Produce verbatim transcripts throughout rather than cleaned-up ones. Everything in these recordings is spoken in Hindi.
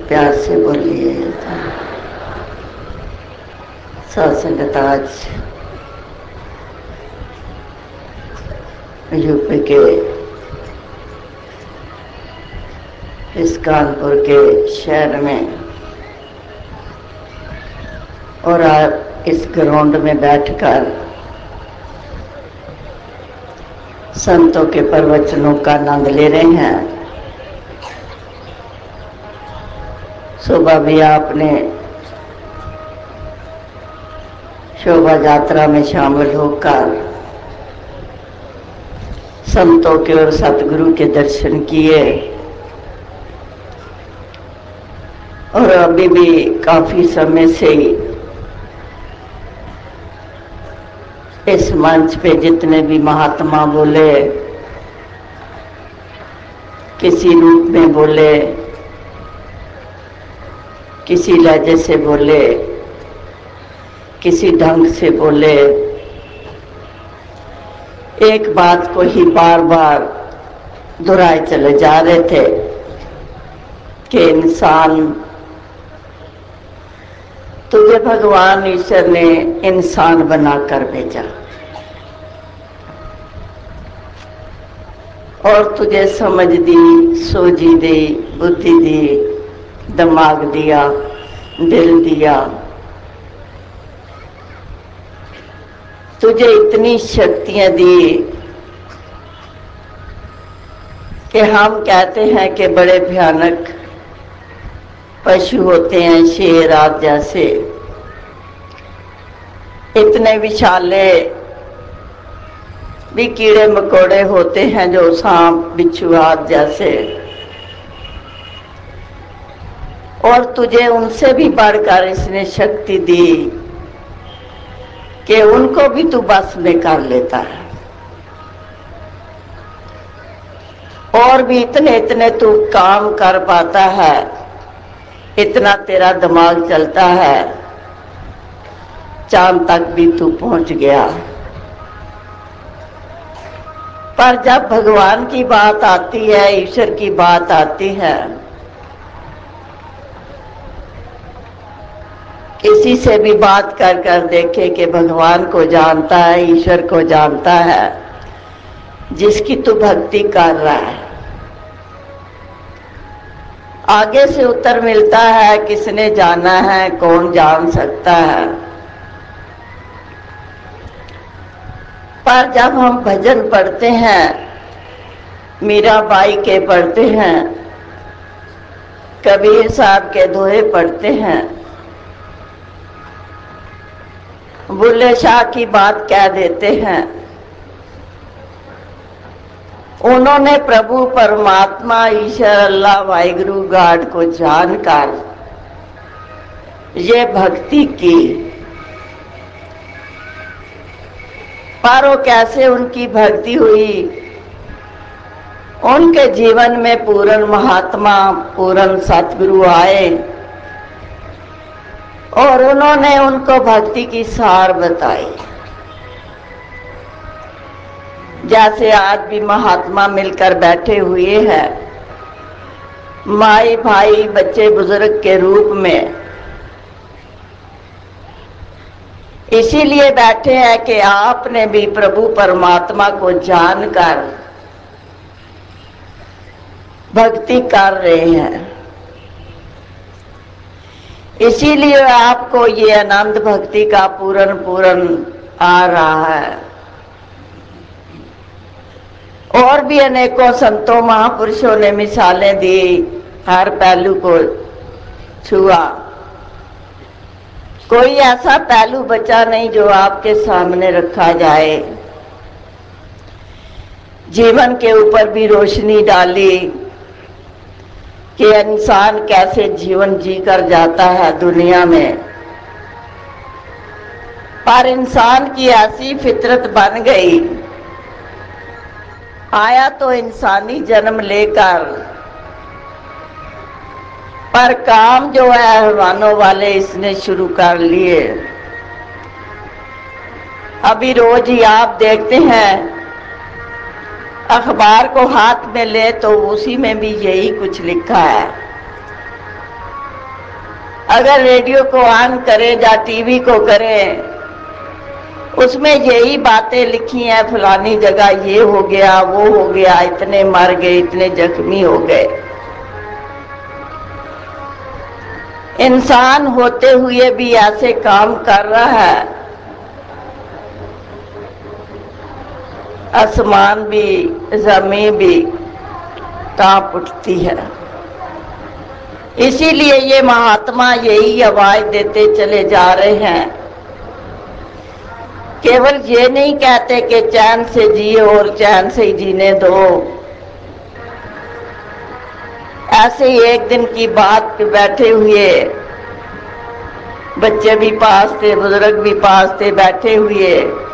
प्यार से बोलिए। साथ संगत आज यूपी के इस कानपुर के शहर में और आप इस ग्राउंड में बैठकर संतों के प्रवचनों का आनंद ले रहे हैं। सुबह भी आपने शोभा यात्रा में शामिल होकर संतों के और सतगुरु के दर्शन किए और अभी भी काफी समय से इस मंच पे जितने भी महात्मा बोले, किसी रूप में बोले, किसी लहजे से बोले, किसी ढंग से बोले, एक बात को ही बार बार दोहराए चले जा रहे थे कि इंसान, तुझे भगवान ईश्वर ने इंसान बनाकर भेजा और तुझे समझ दी, सोझी दी, बुद्धि दी, दिमाग दिया, दिल दिया, तुझे इतनी शक्तियां दी कि हम कहते हैं कि बड़े भयानक पशु होते हैं, शेर आदि जैसे, इतने विशाले भी कीड़े मकोड़े होते हैं जो सांप बिच्छू आदि जैसे, और तुझे उनसे भी बढ़कर इसने शक्ति दी कि उनको भी तू बस में कर लेता है और भी इतने इतने तू काम कर पाता है, इतना तेरा दिमाग चलता है, चांद तक भी तू पहुंच गया। पर जब भगवान की बात आती है, ईश्वर की बात आती है, किसी से भी बात कर कर देखे कि भगवान को जानता है, ईश्वर को जानता है, जिसकी तू भक्ति कर रहा है, आगे से उत्तर मिलता है किसने जाना है, कौन जान सकता है। पर जब हम भजन पढ़ते हैं, मीराबाई के पढ़ते हैं, कबीर साहब के दोहे पढ़ते हैं, बुल्ले शाह की बात कह देते हैं, उन्होंने प्रभु परमात्मा ईश्वर अल्लाह वाहिगुरु गॉड को जानकर ये भक्ति की। पर वो कैसे उनकी भक्ति हुई, उनके जीवन में पूर्ण महात्मा, पूर्ण सतगुरु आए और उन्होंने उनको भक्ति की सार बताई। जैसे आज भी महात्मा मिलकर बैठे हुए हैं, माई भाई बच्चे बुजुर्ग के रूप में, इसीलिए बैठे हैं कि आपने भी प्रभु परमात्मा को जानकर भक्ति कर रहे हैं, इसीलिए आपको ये आनंद भक्ति का पूर्ण पूर्ण आ रहा है। और भी अनेकों संतों महापुरुषों ने मिसालें दी, हर पहलू को छुआ, कोई ऐसा पहलू बचा नहीं जो आपके सामने रखा जाए। जीवन के ऊपर भी रोशनी डाली कि इंसान कैसे जीवन जीकर जाता है दुनिया में, पर इंसान की ऐसी फितरत बन गई, आया तो इंसानी जन्म लेकर, पर काम जो है हैवानों वाले इसने शुरू कर लिए। अभी रोज ही आप देखते हैं अखबार को हाथ में ले तो उसी में भी यही कुछ लिखा है अगर रेडियो को ऑन करें या टीवी को करें, उसमें यही बातें लिखी हैं, फलानी जगह ये हो गया, वो हो गया, इतने मर गए, इतने जख्मी हो गए। इंसान होते हुए भी ऐसे काम कर रहा है, आसमान भी जमीन भी कांप उठती है। इसीलिए ये महात्मा यही आवाज देते चले जा रहे हैं। केवल ये नहीं कहते कि चैन से जिए और चैन से ही जीने दो। ऐसे ही एक दिन की बात पे बैठे हुए, बच्चे भी पास थे, बुजुर्ग भी पास थे, बैठे हुए,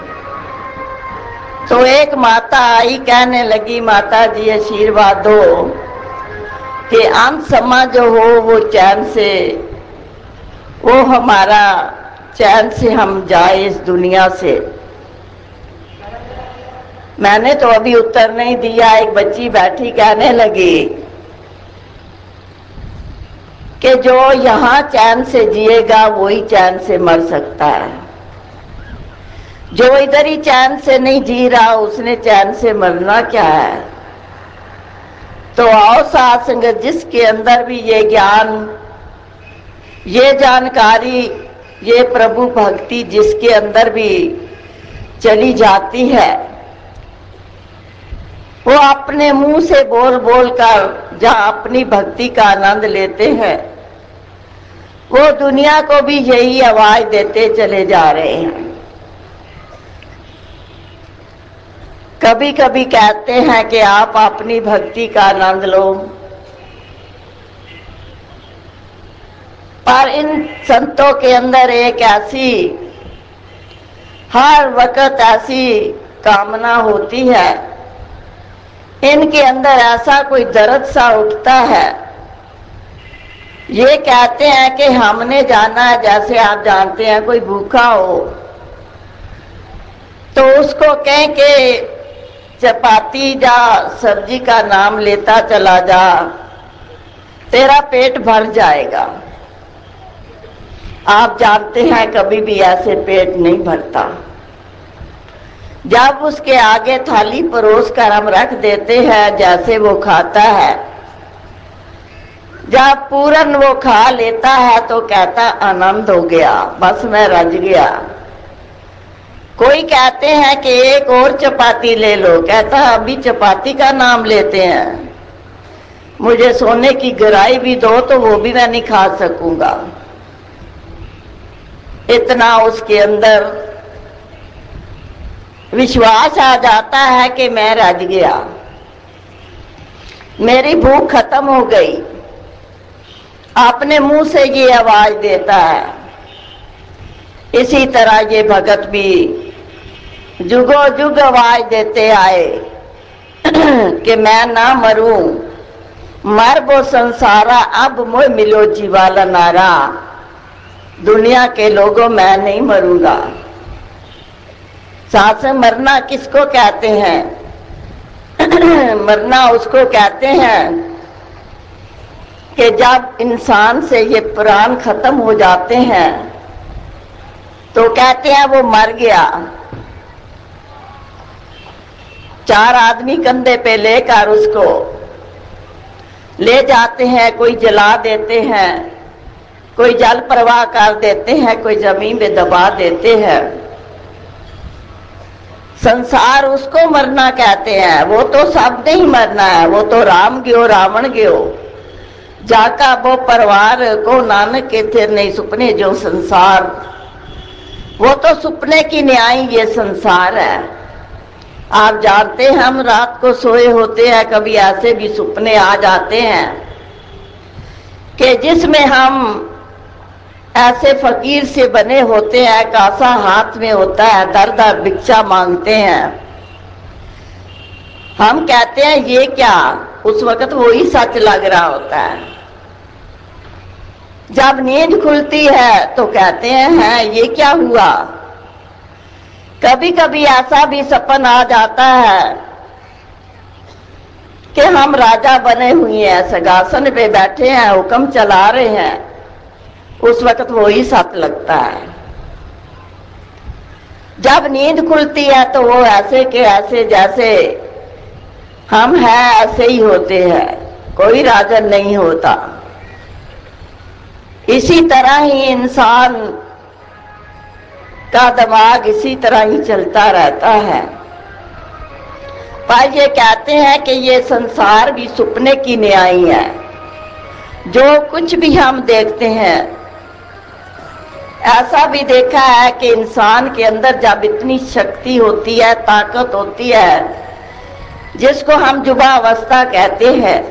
तो एक माता आई, कहने लगी, माता जी आशीर्वाद दो कि अंत समय जो हो वो चैन से, वो हमारा चैन से हम जाए इस दुनिया से। मैंने तो अभी उत्तर नहीं दिया, एक बच्ची बैठी कहने लगी कि जो यहां चैन से जिएगा वही चैन से मर सकता है, जो इधर ही चैन से नहीं जी रहा उसने चैन से मरना क्या है। तो आओ साथ संगत, जिसके अंदर भी ये ज्ञान, ये जानकारी, ये प्रभु भक्ति जिसके अंदर भी चली जाती है, वो अपने मुंह से बोल बोल कर जहां अपनी भक्ति का आनंद लेते हैं, वो दुनिया को भी यही आवाज देते चले जा रहे हैं। कभी कभी कहते हैं कि आप अपनी भक्ति का आनंद लो, पर इन संतों के अंदर एक ऐसी, हर वक्त ऐसी कामना होती है, इनके अंदर ऐसा कोई दर्द सा उठता है। ये कहते हैं कि हमने जाना है, जैसे आप जानते हैं कोई भूखा हो तो उसको कहें कि चपाती या सब्जी का नाम लेता चला जा, तेरा पेट भर जाएगा। आप जानते हैं कभी भी ऐसे पेट नहीं भरता। जब उसके आगे थाली परोस कर हम रख देते हैं, जैसे वो खाता है, जब पूरन वो खा लेता है तो कहता आनंद हो गया, बस मैं रज गया। कोई कहते हैं कि एक और चपाती ले लो, कहता अभी चपाती का नाम लेते हैं, मुझे सोने की गराई भी दो तो वो भी मैं नहीं खा सकूंगा। इतना उसके अंदर विश्वास आ जाता है कि मैं रज गया, मेरी भूख खत्म हो गई। अपने मुंह से ये आवाज देता है। इसी तरह ये भगत भी जुगो जुग आवाज देते आए कि मैं ना मरूं, मर वो संसारा, अब मोह मिलो जीवाला नारा। दुनिया के लोगों मैं नहीं मरूंगा। साथ में मरना किसको कहते हैं? मरना उसको कहते हैं कि जब इंसान से ये प्राण खत्म हो जाते हैं तो कहते हैं वो मर गया। चार आदमी कंधे पे लेकर उसको ले जाते हैं, कोई जला देते हैं, कोई जल प्रवाह कर देते हैं, कोई जमीन में दबा देते हैं। संसार उसको मरना कहते हैं। वो तो सब नहीं मरना है, वो तो राम गयो रावण गयो, जाका वो परिवार को नानक के थे नहीं सुपने जो संसार। वो तो सुपने की न्याय ये संसार है। आप जानते हैं हम रात को सोए होते हैं, कभी ऐसे भी सुपने आ जाते हैं कि जिसमें हम ऐसे फकीर से बने होते हैं, कासा हाथ में होता है, दर दर भिक्षा मांगते हैं। हम कहते हैं ये क्या, उस वक्त वो ही सच लग रहा होता है। जब नींद खुलती है तो कहते हैं है ये क्या हुआ। कभी कभी ऐसा भी सपन आ जाता है कि हम राजा बने हुए हैं, सिंहासन पे बैठे हैं, हुक्म चला रहे हैं, उस वक्त वो ही सत लगता है। जब नींद खुलती है तो वो ऐसे के ऐसे जैसे हम हैं ऐसे ही होते हैं, कोई राजन नहीं होता। इसी तरह ही इंसान का दिमाग इसी तरह ही चलता रहता है। पर ये कहते हैं कि ये संसार भी सुपने की न्यायी है। जो कुछ भी हम देखते हैं, ऐसा भी देखा है कि इंसान के अंदर जब इतनी शक्ति होती है, ताकत होती है, जिसको हम जुबा अवस्था कहते हैं,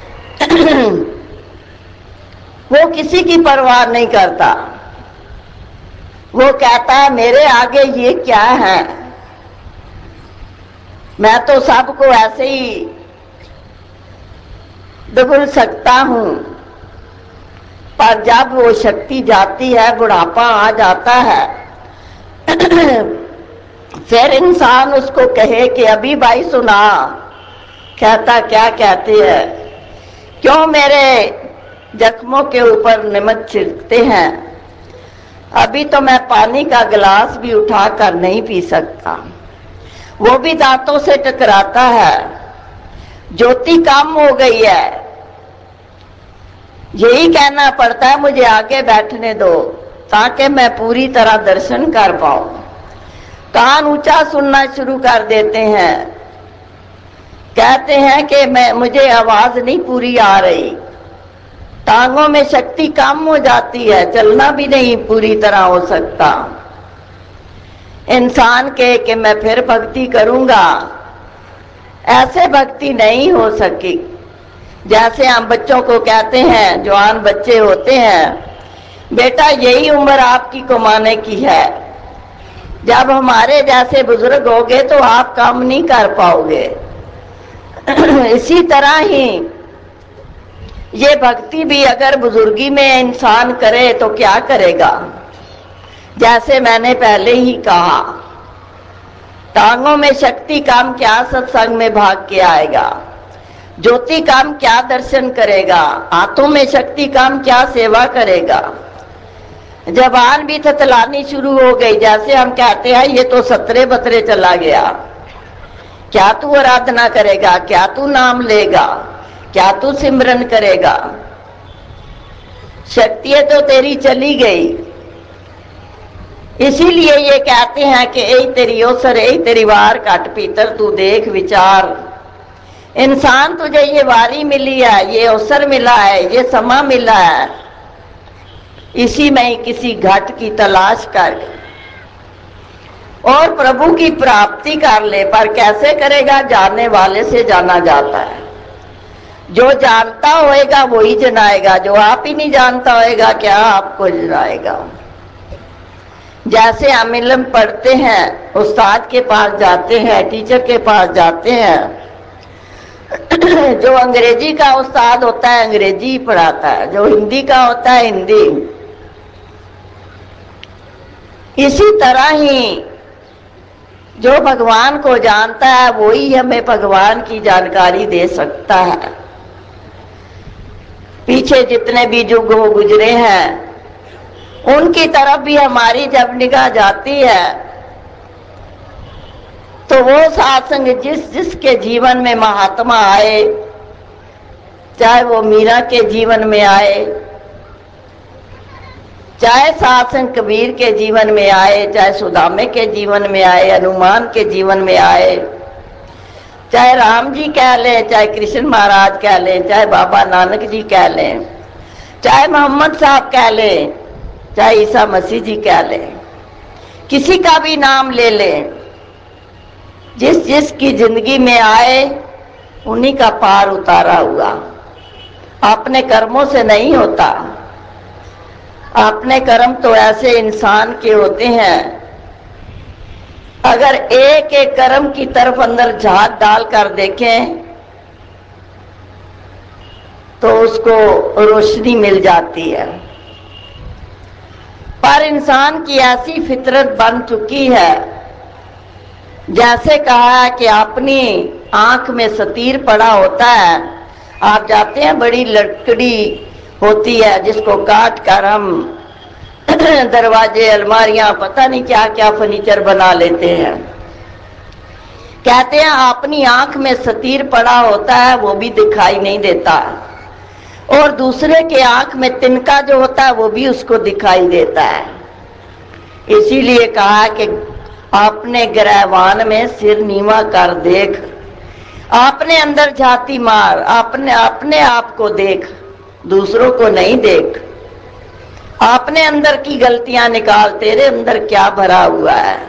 वो किसी की परवाह नहीं करता। वो कहता है मेरे आगे ये क्या है, मैं तो सबको ऐसे ही दबुल सकता हूं। पर जब वो शक्ति जाती है, बुढ़ापा आ जाता है, फिर इंसान उसको कहे कि अभी भाई सुना, कहता क्या कहते हैं, क्यों मेरे जख्मों के ऊपर नमक छिड़कते हैं, अभी तो मैं पानी का गिलास भी उठाकर नहीं पी सकता। वो भी दांतों से टकराता है, ज्योति कम हो गई है, यही कहना पड़ता है मुझे आगे बैठने दो ताकि मैं पूरी तरह दर्शन कर पाऊं। कान ऊंचा सुनना शुरू कर देते हैं, कहते हैं कि मैं मुझे आवाज नहीं पूरी आ रही, टांगों में शक्ति कम हो जाती है, चलना भी नहीं पूरी तरह हो सकता। इंसान के कि मैं फिर भक्ति करूंगा, ऐसे भक्ति नहीं हो सकी। जैसे हम बच्चों को कहते हैं, जवान बच्चे होते हैं, बेटा यही उम्र आपकी कमाने की है, जब हमारे जैसे बुजुर्ग होगे तो आप काम नहीं कर पाओगे। इसी तरह ही ये भक्ति भी अगर बुजुर्गी में इंसान करे तो क्या करेगा। जैसे मैंने पहले ही कहा, टांगों में शक्ति कम क्या सत्संग में भाग के आएगा, ज्योति कम क्या दर्शन करेगा, हाथों में शक्ति कम क्या सेवा करेगा। जबान भी थतलानी शुरू हो गई, जैसे हम कहते हैं ये तो सतरे बतरे चला गया, क्या तू आराधना करेगा, क्या तू नाम लेगा, क्या तू सिमरन करेगा, शक्ति तो तेरी चली गई। इसीलिए ये कहते हैं कि ए तेरी ओसर, ए तेरी वार काट पीतर, तू देख विचार। इंसान तुझे ये वारी मिली है, ये अवसर मिला है, ये समा मिला है, इसी में ही किसी घाट की तलाश कर और प्रभु की प्राप्ति कर ले। पर कैसे करेगा, जानने वाले से जाना जाता है। जो जानता होएगा वही जनाएगा, जो आप ही नहीं जानता होएगा क्या आपको जनाएगा। जैसे हम इल्म पढ़ते हैं, उस्ताद के पास जाते हैं, टीचर के पास जाते हैं, जो अंग्रेजी का उस्ताद होता है अंग्रेजी पढ़ाता है, जो हिंदी का होता है हिंदी। इसी तरह ही जो भगवान को जानता है वही हमें भगवान की जानकारी दे सकता है। पीछे जितने भी युग हो गुजरे हैं, उनकी तरफ भी हमारी जब निगाह जाती है तो वो सत्संग जिस जिसके जीवन में महात्मा आए, चाहे वो मीरा के जीवन में आए, चाहे सत्संग कबीर के जीवन में आए, चाहे सुदामे के जीवन में आए, हनुमान के जीवन में आए, चाहे राम जी कह लें, चाहे कृष्ण महाराज कह लें, चाहे बाबा नानक जी कह लें, चाहे मोहम्मद साहब कह लें, चाहे ईसा मसीह जी कह लें, किसी का भी नाम ले लें, जिस जिस की जिंदगी में आए उन्हीं का पार उतारा हुआ। अपने कर्मों से नहीं होता। अपने कर्म तो ऐसे इंसान के होते हैं, अगर एक एक कर्म की तरफ अंदर झाग डालकर देखें तो उसको रोशनी मिल जाती है। पर इंसान की ऐसी फितरत बन चुकी है, जैसे कहा कि अपनी आंख में सतीर पड़ा होता है, आप जाते हैं बड़ी लकड़ी होती है जिसको काट कर हम दरवाजे, अलमारियां, पता नहीं क्या क्या फर्नीचर बना लेते हैं। कहते हैं अपनी आंख में सतीर पड़ा होता है, वो भी दिखाई नहीं देता, और दूसरे के आंख में तिनका जो होता है वो भी उसको दिखाई देता है। इसीलिए कहा कि अपने ग्रहवान में सिर नीवा कर देख, अपने अंदर झाती मार, अपने अपने आप को देख, दूसरों को नहीं देख। अपने अंदर की गलतियां निकाल, तेरे अंदर क्या भरा हुआ है।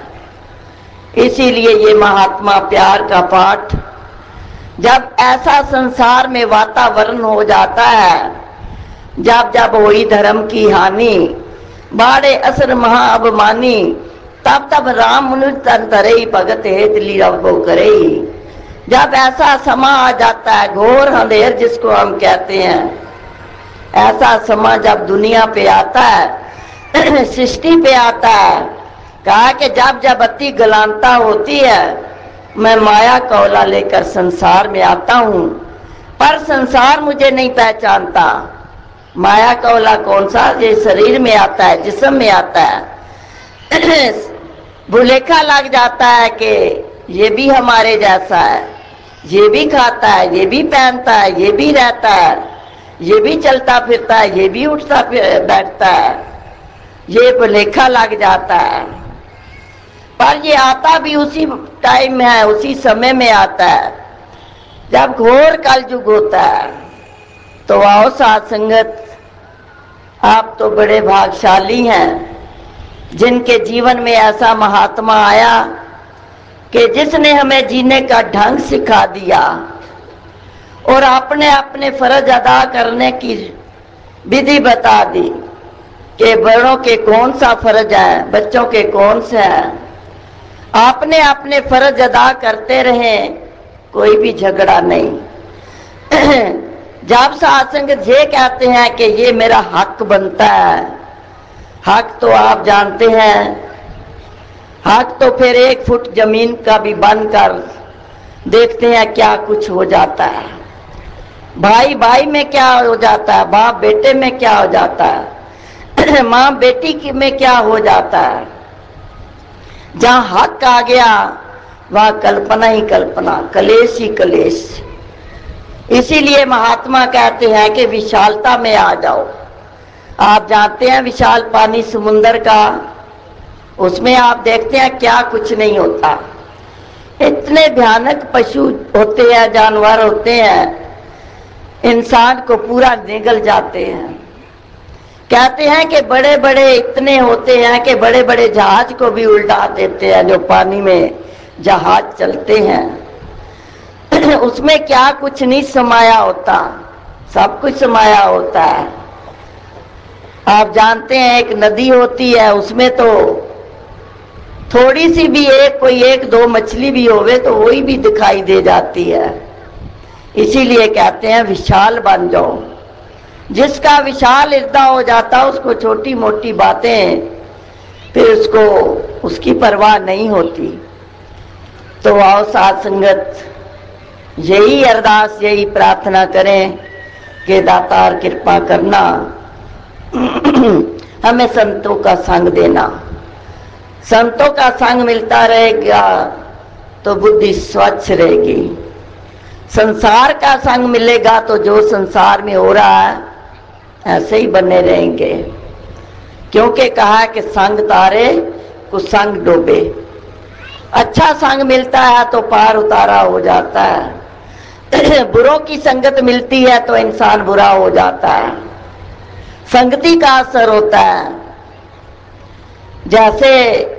इसीलिए ये महात्मा प्यार का पाठ, जब ऐसा संसार में वातावरण हो जाता है, जब जब होई धर्म की हानि, बाड़े असर महा अभिमानी, तब तब राम मनुष्य तन तरई, भगत हेत लीरबो करई। जब ऐसा समा आ जाता है, घोर अंधेर जिसको हम कहते हैं, ऐसा समा जब दुनिया पे आता है, सृष्टि पे आता है, कहा कि जब जब अति गलांता होती है, मैं माया कौला लेकर संसार में आता हूं, पर संसार मुझे नहीं पहचानता। माया कौला कौन सा? ये शरीर में आता है, जिस्म में आता है। भुलेखा लग जाता है कि ये भी हमारे जैसा है, ये भी खाता है, ये भी पहनता है, ये भी रहता है, ये भी चलता फिरता है, ये भी उठता बैठता है, ये भुलेखा लग जाता है। पर ये आता भी उसी टाइम में है, उसी समय में आता है जब घोर कलयुग होता है। तो आओ साथ संगत, आप तो बड़े भाग्यशाली हैं जिनके जीवन में ऐसा महात्मा आया कि जिसने हमें जीने का ढंग सिखा दिया और अपने अपने फर्ज अदा करने की विधि बता दी कि बड़ों के कौन सा फर्ज है, बच्चों के कौन से हैं। आपने अपने फर्ज अदा करते रहे, कोई भी झगड़ा नहीं। जब सत्संग ये कहते हैं कि ये मेरा हक बनता है, हक तो आप जानते हैं, हक तो फिर एक फुट जमीन का भी बन कर देखते हैं क्या कुछ हो जाता है। भाई भाई में क्या हो जाता है, बाप बेटे में क्या हो जाता है, माँ बेटी की में क्या हो जाता है। जहां हक आ गया वहां कल्पना ही कल्पना, कलेश ही कलेश। इसीलिए महात्मा कहते हैं कि विशालता में आ जाओ। आप जानते हैं विशाल पानी समुंदर का, उसमें आप देखते हैं क्या कुछ नहीं होता। इतने भयानक पशु होते हैं, जानवर होते हैं, इंसान को पूरा निगल जाते हैं। कहते हैं कि बड़े बड़े इतने होते हैं कि बड़े बड़े जहाज को भी उल्टा देते हैं, जो पानी में जहाज चलते हैं। उसमें क्या कुछ नहीं समाया होता, सब कुछ समाया होता है। आप जानते हैं एक नदी होती है, उसमें तो थोड़ी सी भी एक कोई एक दो मछली भी होवे तो वही भी दिखाई दे जाती है। इसीलिए कहते हैं विशाल बन जाओ। जिसका विशाल हृदय हो जाता उसको छोटी मोटी बातें फिर उसको उसकी परवाह नहीं होती। तो आओ साथ संगत, यही अरदास यही प्रार्थना करें कि दातार कृपा करना, हमें संतों का संग देना। संतों का संग मिलता रहेगा तो बुद्धि स्वच्छ रहेगी। संसार का संग मिलेगा तो जो संसार में हो रहा है ऐसे ही बने रहेंगे। क्योंकि कहा कि संग तारे कुसंग डूबे। अच्छा संग मिलता है तो पार उतारा हो जाता है, बुरों की संगत मिलती है तो इंसान बुरा हो जाता है। संगति का असर होता है। जैसे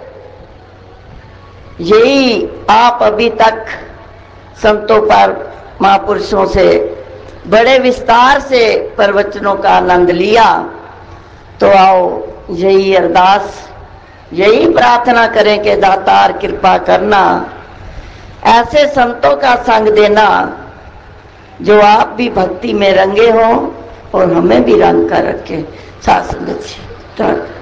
यही आप अभी तक संतों पर महापुरुषों से बड़े विस्तार से प्रवचनों का आनंद लिया, तो आओ यही अरदास यही प्रार्थना करें कि दातार कृपा करना, ऐसे संतों का संग देना जो आप भी भक्ति में रंगे हो और हमें भी रंग कर रखे। साथ संगत जी।